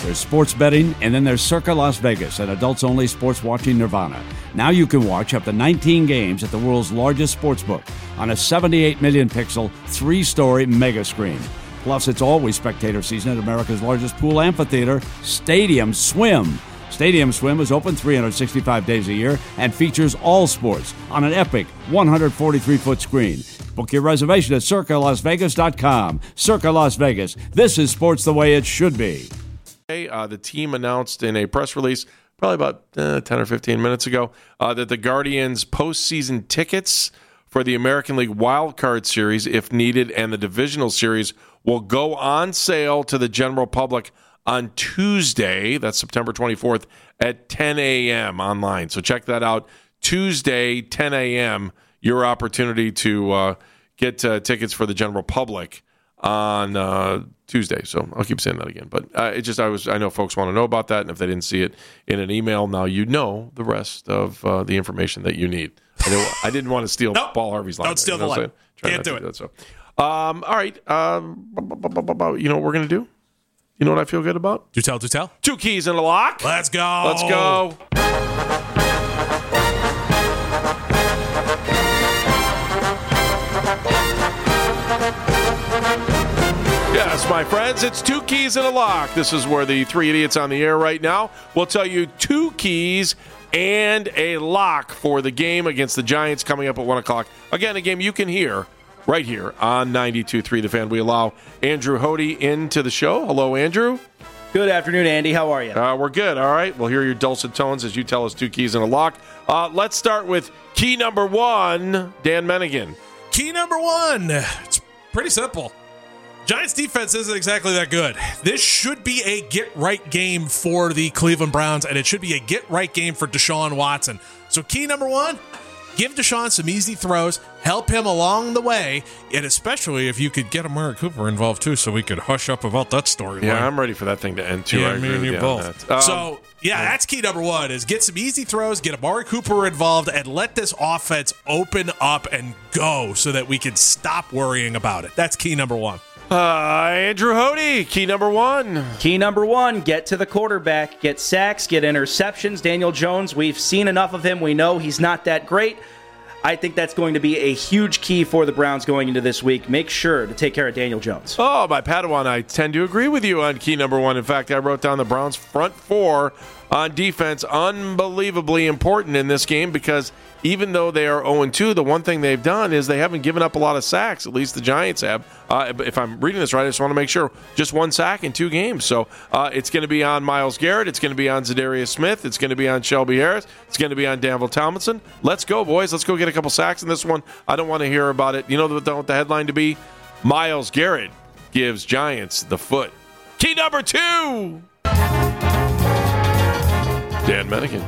There's sports betting, and then there's Circa Las Vegas, an adults-only sports watching nirvana. Now you can watch up to 19 games at the world's largest sportsbook on a 78 million pixel, 3-story mega screen. Plus, it's always spectator season at America's largest pool amphitheater, Stadium Swim. Stadium Swim is open 365 days a year and features all sports on an epic 143-foot screen. Book your reservation at CircaLasVegas.com. Circa Las Vegas. This is sports the way it should be. The team announced in a press release probably about 10 or 15 minutes ago that the Guardians' postseason tickets for the American League Wild Card Series, if needed, and the Divisional Series will go on sale to the general public on Tuesday, that's September 24th, at 10 a.m. online. So check that out. Tuesday, 10 a.m., your opportunity to get tickets for the general public on Tuesday. So I'll keep saying that again. But I know folks want to know about that, and if they didn't see it in an email, now you know the rest of the information that you need. I didn't want to steal Paul Harvey's line. Don't steal the line. Can't do it. That, so. All right. You know what we're going to do? You know what I feel good about? Do tell. 2 keys and a lock. Let's go. Let's go. Yes, my friends, it's 2 keys and a lock. This is where the 3 idiots on the air right now will tell you 2 keys and a lock for the game against the Giants coming up at 1 o'clock. Again, a game you can hear right here on 92.3 The Fan. We allow Andrew Hody into the show. Hello, Andrew. Good afternoon, Andy. How are you? We're good. All right. We'll hear your dulcet tones as you tell us 2 keys and a lock. Let's start with key number 1, Dan Mennigan. Key number 1. It's pretty simple. Giants defense isn't exactly that good. This should be a get-right game for the Cleveland Browns, and it should be a get-right game for Deshaun Watson. So key number 1, give Deshaun some easy throws, help him along the way, and especially if you could get Amari Cooper involved too, so we could hush up about that storyline. Yeah, I'm ready for that thing to end too. Yeah, I agree me and with you both. That's key number 1, is get some easy throws, get Amari Cooper involved, and let this offense open up and go so that we can stop worrying about it. That's key number 1. Andrew Hody, key number 1. Key number 1, get to the quarterback, get sacks, get interceptions. Daniel Jones, we've seen enough of him. We know he's not that great. I think that's going to be a huge key for the Browns going into this week. Make sure to take care of Daniel Jones. Oh, my Padawan, I tend to agree with you on key number 1. In fact, I wrote down the Browns' front 4 on defense. Unbelievably important in this game because even though they are 0-2, the one thing they've done is they haven't given up a lot of sacks. At least the Giants have. If I'm reading this right, I just want to make sure. Just 1 sack in 2 games. So it's going to be on Myles Garrett. It's going to be on Zadarius Smith. It's going to be on Shelby Harris. It's going to be on Danville Tomlinson. Let's go, boys. Let's go get a couple sacks in this one. I don't want to hear about it. You know what the headline to be? Myles Garrett gives Giants the foot. Key number 2. Dan Mennigan.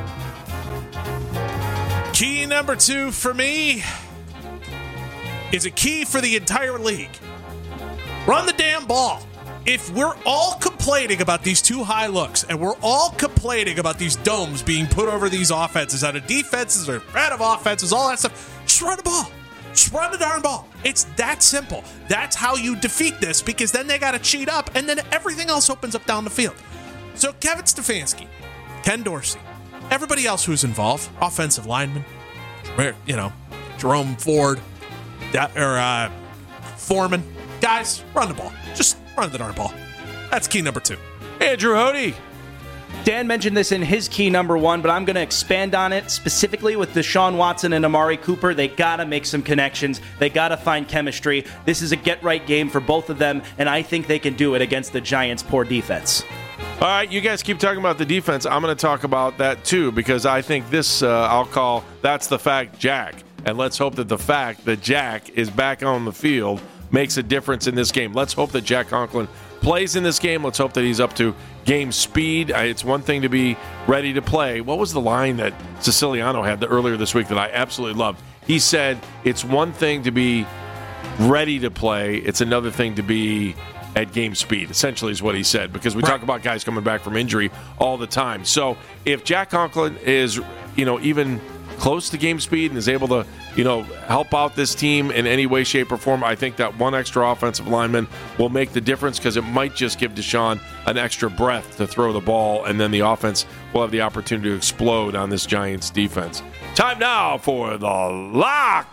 Key number 2 for me is a key for the entire league. Run the damn ball. If we're all complaining about these too high looks and we're all complaining about these domes being put over these offenses out of defenses or out of offenses, all that stuff, just run the ball. Just run the darn ball. It's that simple. That's how you defeat this because then they got to cheat up and then everything else opens up down the field. So Kevin Stefanski, Ken Dorsey, everybody else who's involved, offensive linemen, Jerome Ford, or Foreman, guys, run the ball. Just run the darn ball. That's key number 2. Andrew Hody. Dan mentioned this in his key number 1, but I'm going to expand on it specifically with Deshaun Watson and Amari Cooper. They got to make some connections. They got to find chemistry. This is a get-right game for both of them, and I think they can do it against the Giants' poor defense. All right, you guys keep talking about the defense. I'm going to talk about that too because I think this I'll call that's the fact Jack. And let's hope that the fact that Jack is back on the field makes a difference in this game. Let's hope that Jack Conklin plays in this game. Let's hope that he's up to game speed. It's one thing to be ready to play. What was the line that Siciliano had earlier this week that I absolutely loved? He said, it's one thing to be ready to play. It's another thing to be at game speed, essentially is what he said, because we talk about guys coming back from injury all the time. So if Jack Conklin is, even close to game speed and is able to, help out this team in any way, shape, or form, I think that one extra offensive lineman will make the difference because it might just give Deshaun an extra breath to throw the ball, and then the offense will have the opportunity to explode on this Giants defense. Time now for the lock.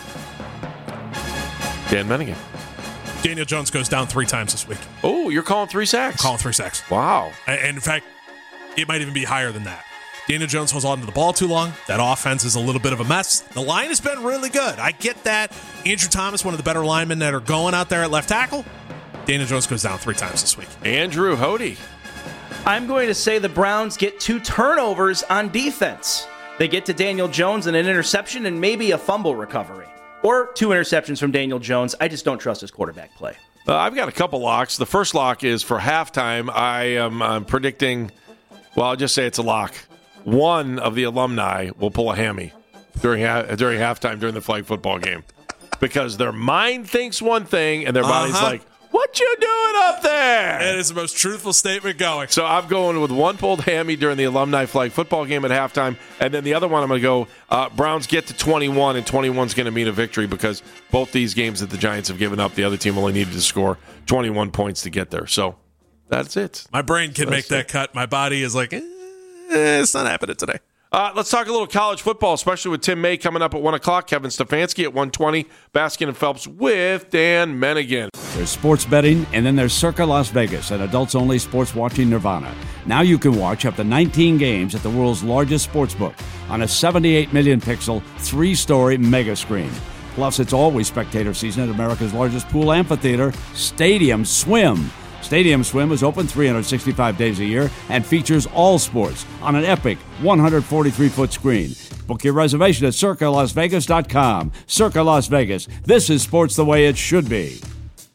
Dan Menningen. Daniel Jones goes down 3 times this week. Oh, you're calling 3 sacks? I'm calling 3 sacks. Wow. And in fact, it might even be higher than that. Daniel Jones holds on to the ball too long. That offense is a little bit of a mess. The line has been really good. I get that. Andrew Thomas, one of the better linemen that are going out there at left tackle. Daniel Jones goes down 3 times this week. Andrew Hody. I'm going to say the Browns get 2 turnovers on defense. They get to Daniel Jones and an interception and maybe a fumble recovery. Or 2 interceptions from Daniel Jones. I just don't trust his quarterback play. I've got a couple locks. The first lock is for halftime. I'm predicting, I'll just say it's a lock. One of the alumni will pull a hammy during halftime during the flag football game because their mind thinks one thing and their body's like, what you doing up there? That is the most truthful statement going. So I'm going with one pulled hammy during the alumni flag football game at halftime, and then the other one I'm going to go Browns get to 21, and 21's going to mean a victory because both these games that the Giants have given up, the other team only needed to score 21 points to get there. So that's it. My brain can make that cut. My body is like, it's not happening today. Let's talk a little college football, especially with Tim May coming up at 1 o'clock. Kevin Stefanski at 1:20. Baskin and Phelps with Dan Menningen. There's sports betting, and then there's Circa Las Vegas, an adults-only sports watching nirvana. Now you can watch up to 19 games at the world's largest sports book on a 78 million pixel, 3-story mega screen. Plus, it's always spectator season at America's largest pool amphitheater, Stadium Swim. Stadium Swim is open 365 days a year and features all sports on an epic 143-foot screen. Book your reservation at CircaLasVegas.com. Circa Las Vegas. This is sports the way it should be.